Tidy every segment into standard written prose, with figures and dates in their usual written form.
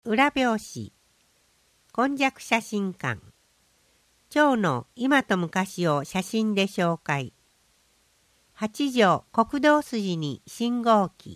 裏表紙今昔写真館蝶の今と昔を写真で紹介八条国道筋に信号機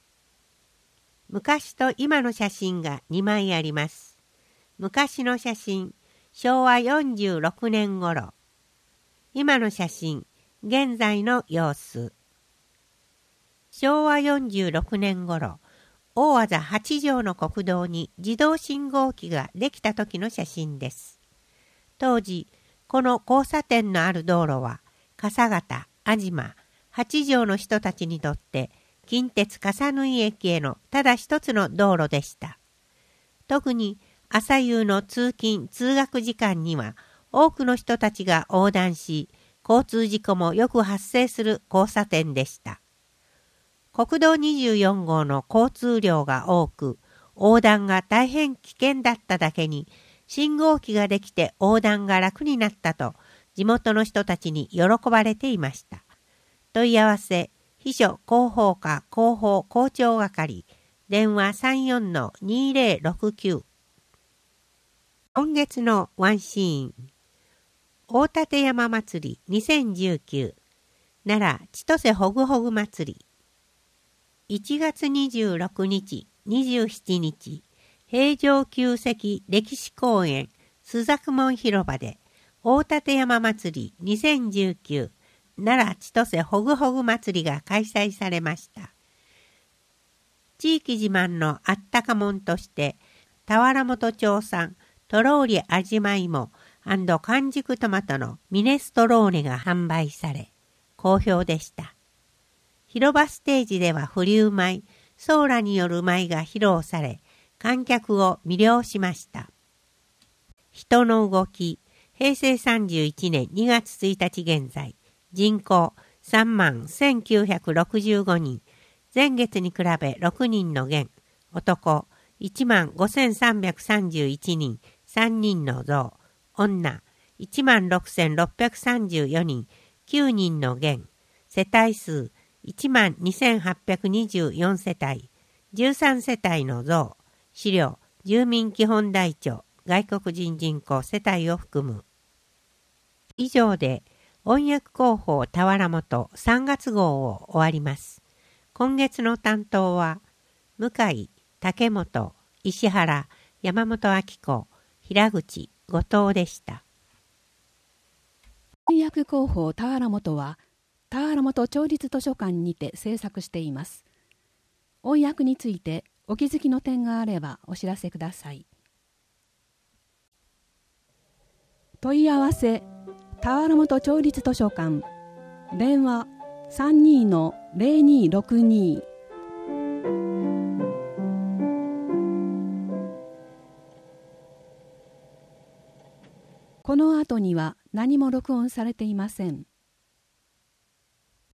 昔と今の写真が2枚あります。昔の写真昭和46年頃今の写真現在の様子昭和46年頃大字八条の国道に自動信号機ができた時の写真です。当時、この交差点のある道路は、笠形、安島、八条の人たちにとって、近鉄笠縫駅へのただ一つの道路でした。特に朝夕の通勤・通学時間には、多くの人たちが横断し、交通事故もよく発生する交差点でした。国道24号の交通量が多く、横断が大変危険だっただけに、信号機ができて横断が楽になったと、地元の人たちに喜ばれていました。問い合わせ、秘書広報課広報校長係、電話 34-2069。今月のワンシーン。大立山祭り2019、奈良千歳ほぐほぐ祭り。1月26日、27日、平城宮跡歴史公園朱雀門広場で大立山祭り2019奈良千歳ほぐほぐ祭りが開催されました。地域自慢のあったかもんとして、田原本町産とろーり味ま芋&完熟トマトのミネストローネが販売され、好評でした。広場ステージでは風流舞、ソーラによる舞が披露され、観客を魅了しました。人の動き、平成31年2月1日現在、人口31,965人、前月に比べ6人の減、男15,331人、3人の増、女16,634人、9人の減、世帯数12,824 世帯、13世帯の増、資料、住民基本台帳、外国人人口世帯を含む。以上で、音訳広報田原本3月号を終わります。今月の担当は、向井、竹本、石原、山本明子、平口、後藤でした。 翻訳広報田原本は、田原本町立図書館にて制作しています。翻訳についてお気づきの点があればお知らせください。問い合わせ田原本町立図書館電話 32-0262。 この後には何も録音されていません。